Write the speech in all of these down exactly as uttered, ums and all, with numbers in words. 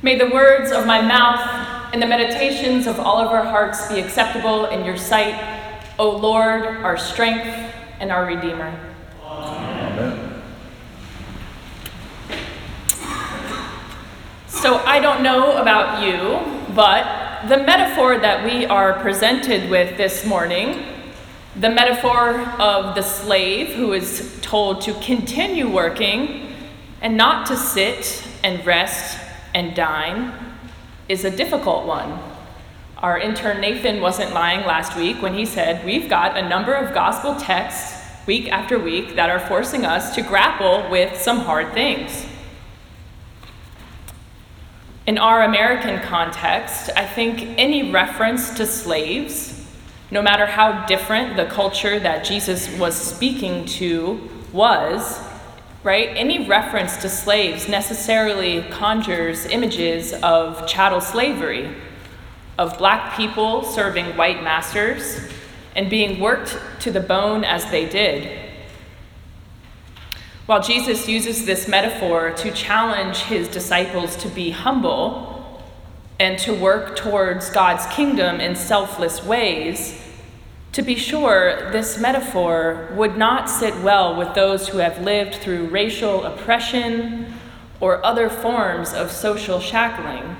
May the words of my mouth and the meditations of all of our hearts be acceptable in your sight, O Lord, our strength and our Redeemer. Amen. So I don't know about you, but the metaphor that we are presented with this morning, the metaphor of the slave who is told to continue working and not to sit and rest and dine, is a difficult one. Our intern Nathan wasn't lying last week when he said we've got a number of gospel texts week after week that are forcing us to grapple with some hard things. In our American context, I think any reference to slaves, no matter how different the culture that Jesus was speaking to was, right? Any reference to slaves necessarily conjures images of chattel slavery, of black people serving white masters and being worked to the bone as they did. While Jesus uses this metaphor to challenge his disciples to be humble and to work towards God's kingdom in selfless ways, to be sure, this metaphor would not sit well with those who have lived through racial oppression or other forms of social shackling.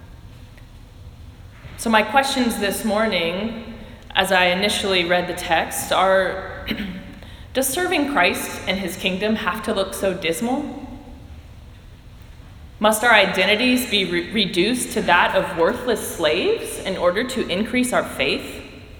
So my questions this morning, as I initially read the text, are, does serving Christ and his kingdom have to look so dismal? Must our identities be re- reduced to that of worthless slaves in order to increase our faith?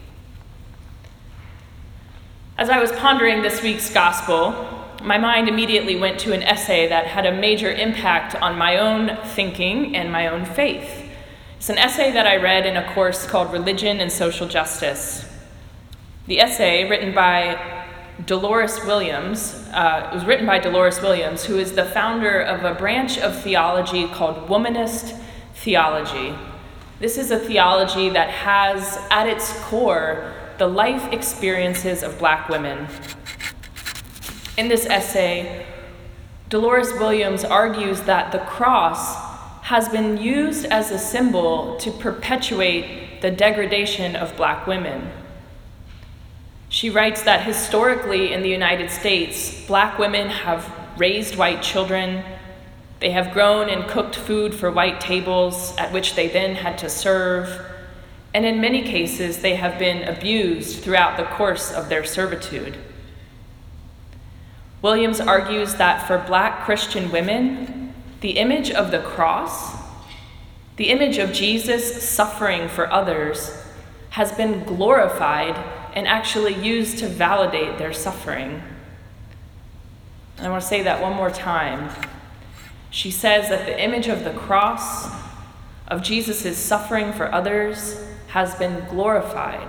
As I was pondering this week's gospel, my mind immediately went to an essay that had a major impact on my own thinking and my own faith. It's an essay that I read in a course called Religion and Social Justice. The essay, written by Dolores Williams, uh, it was written by Dolores Williams, who is the founder of a branch of theology called womanist theology. This is a theology that has at its core the life experiences of black women. In this essay, Dolores Williams argues that the cross has been used as a symbol to perpetuate the degradation of black women. She writes that historically in the United States, black women have raised white children, they have grown and cooked food for white tables at which they then had to serve, and in many cases, they have been abused throughout the course of their servitude. Williams argues that for black Christian women, the image of the cross, the image of Jesus suffering for others, has been glorified and actually used to validate their suffering. And I want to say that one more time. She says that the image of the cross, of Jesus' suffering for others, has been glorified.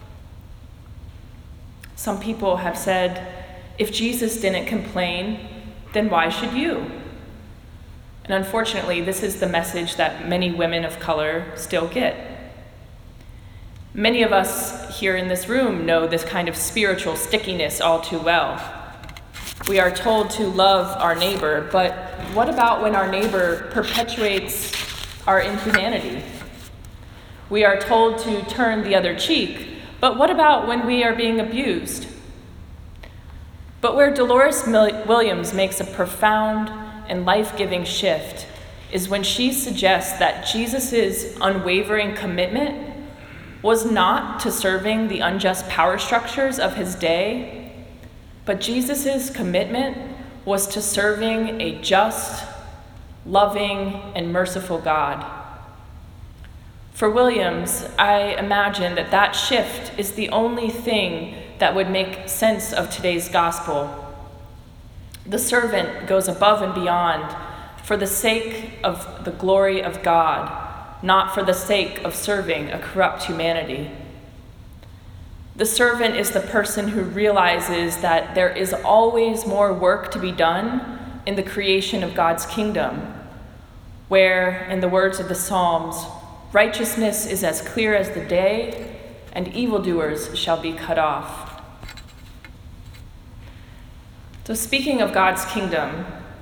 Some people have said, if Jesus didn't complain, then why should you? And unfortunately, this is the message that many women of color still get. Many of us here in this room know this kind of spiritual stickiness all too well. We are told to love our neighbor, but what about when our neighbor perpetuates our inhumanity? We are told to turn the other cheek, but what about when we are being abused? But where Dolores Williams makes a profound and life-giving shift is when she suggests that Jesus' unwavering commitment was not to serving the unjust power structures of his day, but Jesus' commitment was to serving a just, loving, and merciful God. For Williams, I imagine that that shift is the only thing that would make sense of today's gospel. The servant goes above and beyond for the sake of the glory of God, not for the sake of serving a corrupt humanity. The servant is the person who realizes that there is always more work to be done in the creation of God's kingdom, where, in the words of the Psalms, righteousness is as clear as the day, and evildoers shall be cut off. So speaking of God's kingdom,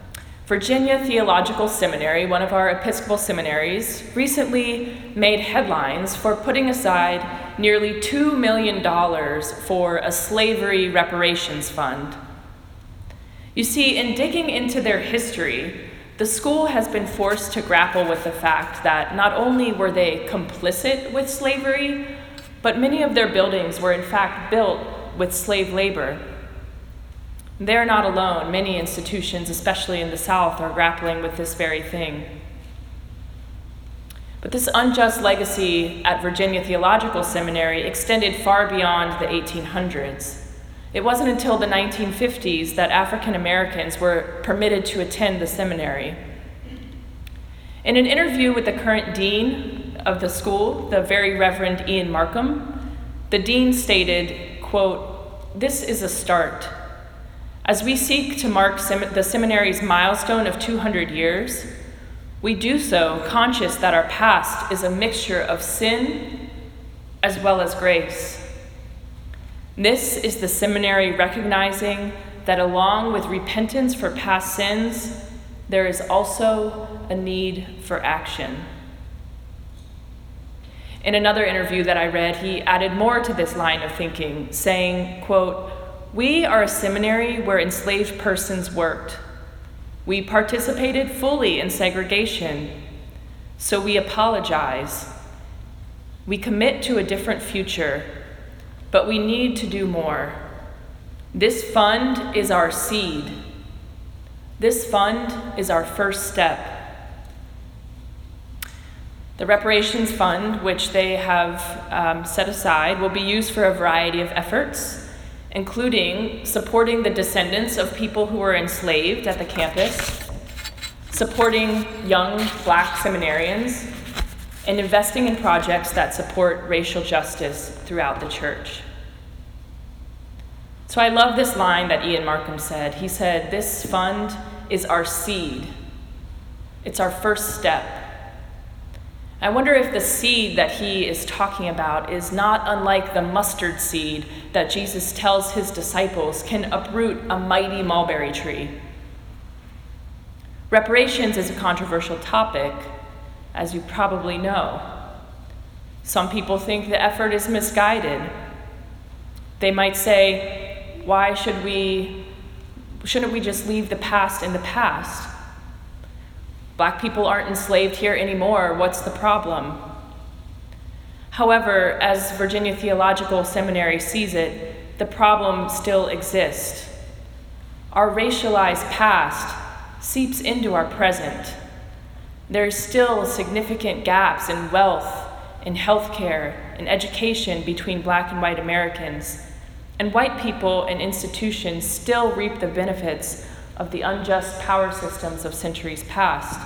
Virginia Theological Seminary, one of our Episcopal seminaries, recently made headlines for putting aside nearly two million dollars for a slavery reparations fund. You see, in digging into their history, the school has been forced to grapple with the fact that not only were they complicit with slavery, but many of their buildings were in fact built with slave labor. They're not alone. Many institutions, especially in the South, are grappling with this very thing. But this unjust legacy at Virginia Theological Seminary extended far beyond the eighteen hundreds. It wasn't until the nineteen fifties that African Americans were permitted to attend the seminary. In an interview with the current dean of the school, the Very Reverend Ian Markham, the dean stated, quote, "This is a start. As we seek to mark sem- the seminary's milestone of two hundred years, we do so conscious that our past is a mixture of sin as well as grace. This is the seminary recognizing that along with repentance for past sins, there is also a need for action." In another interview that I read, he added more to this line of thinking, saying, quote, "We are a seminary where enslaved persons worked. We participated fully in segregation, so we apologize. We commit to a different future, but we need to do more. This fund is our seed. This fund is our first step." The reparations fund, which they have um, set aside, will be used for a variety of efforts, including supporting the descendants of people who were enslaved at the campus, supporting young Black seminarians, and investing in projects that support racial justice throughout the church. So I love this line that Ian Markham said. He said, "This fund is our seed. It's our first step." I wonder if the seed that he is talking about is not unlike the mustard seed that Jesus tells his disciples can uproot a mighty mulberry tree. Reparations is a controversial topic, as you probably know. Some people think the effort is misguided. They might say, why should we, shouldn't we just leave the past in the past? Black people aren't enslaved here anymore. What's the problem? However, as Virginia Theological Seminary sees it, the problem still exists. Our racialized past seeps into our present. There are still significant gaps in wealth, in healthcare, in education between Black and white Americans, and white people and institutions still reap the benefits of the unjust power systems of centuries past.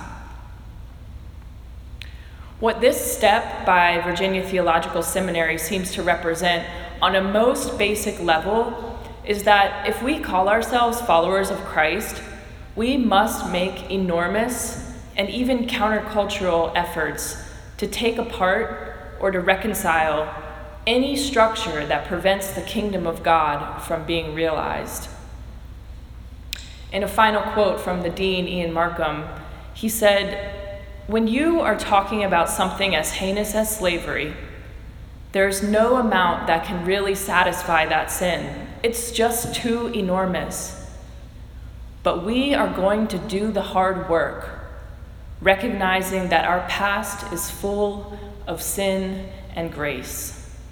What this step by Virginia Theological Seminary seems to represent on a most basic level is that if we call ourselves followers of Christ, we must make enormous and even countercultural efforts to take apart or to reconcile any structure that prevents the kingdom of God from being realized. In a final quote from the Dean, Ian Markham, he said, "When you are talking about something as heinous as slavery, there's no amount that can really satisfy that sin. It's just too enormous. But we are going to do the hard work, recognizing that our past is full of sin and grace."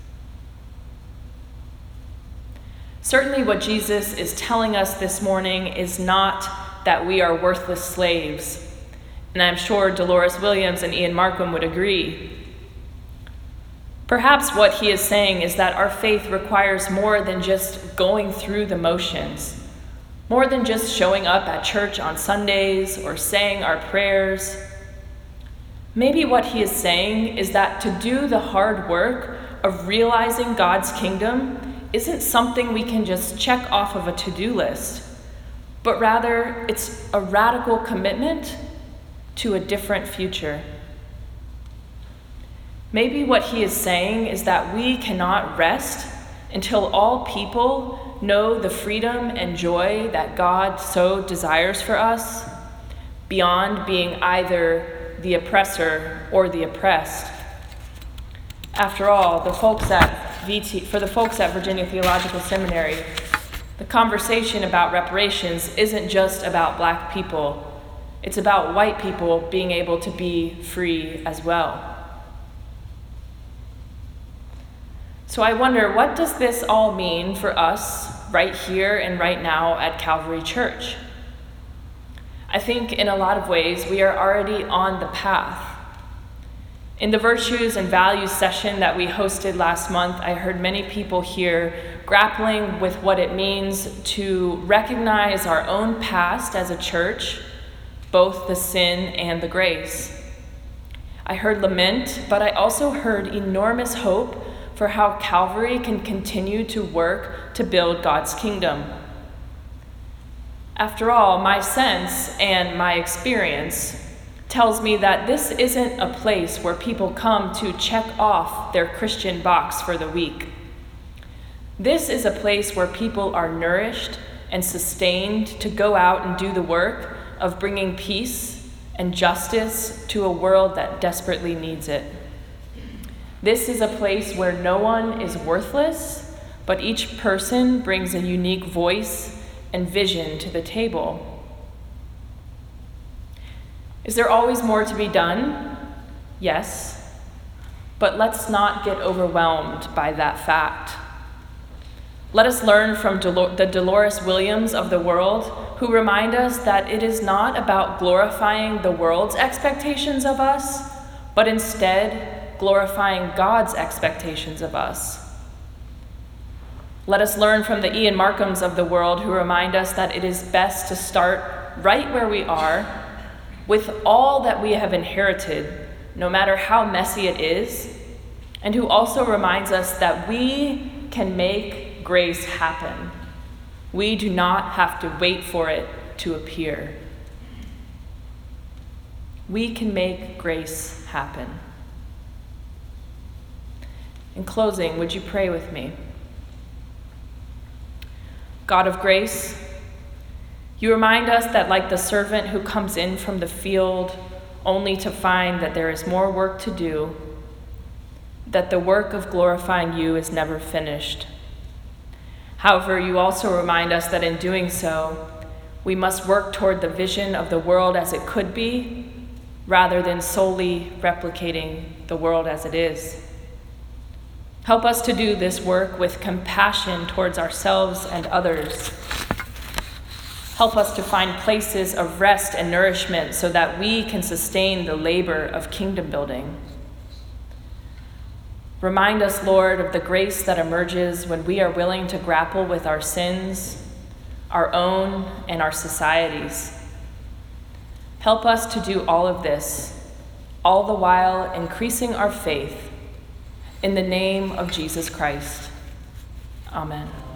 Certainly what Jesus is telling us this morning is not that we are worthless slaves, and I'm sure Dolores Williams and Ian Markham would agree. Perhaps what he is saying is that our faith requires more than just going through the motions, more than just showing up at church on Sundays or saying our prayers. Maybe what he is saying is that to do the hard work of realizing God's kingdom isn't something we can just check off of a to-do list, but rather it's a radical commitment to a different future. Maybe what he is saying is that we cannot rest until all people know the freedom and joy that God so desires for us, beyond being either the oppressor or the oppressed. After all, the folks at V T, for the folks at Virginia Theological Seminary, the conversation about reparations isn't just about black people. It's about white people being able to be free as well. So I wonder, what does this all mean for us right here and right now at Calvary Church? I think in a lot of ways we are already on the path. In the Virtues and Values session that we hosted last month, I heard many people here grappling with what it means to recognize our own past as a church, both the sin and the grace. I heard lament, but I also heard enormous hope for how Calvary can continue to work to build God's kingdom. After all, my sense and my experience tells me that this isn't a place where people come to check off their Christian box for the week. This is a place where people are nourished and sustained to go out and do the work of bringing peace and justice to a world that desperately needs it. This is a place where no one is worthless, but each person brings a unique voice and vision to the table. Is there always more to be done? Yes, but let's not get overwhelmed by that fact. Let us learn from Dolo- the Dolores Williams of the world, who remind us that it is not about glorifying the world's expectations of us, but instead glorifying God's expectations of us. Let us learn from the Ian Markhams of the world, who remind us that it is best to start right where we are, with all that we have inherited, no matter how messy it is, and who also reminds us that we can make grace happen. We do not have to wait for it to appear. We can make grace happen. In closing, would you pray with me? God of grace, you remind us that, like the servant who comes in from the field only to find that there is more work to do, that the work of glorifying you is never finished. However, you also remind us that in doing so, we must work toward the vision of the world as it could be, rather than solely replicating the world as it is. Help us to do this work with compassion towards ourselves and others. Help us to find places of rest and nourishment so that we can sustain the labor of kingdom building. Remind us, Lord, of the grace that emerges when we are willing to grapple with our sins, our own and our society's. Help us to do all of this, all the while increasing our faith. In the name of Jesus Christ. Amen.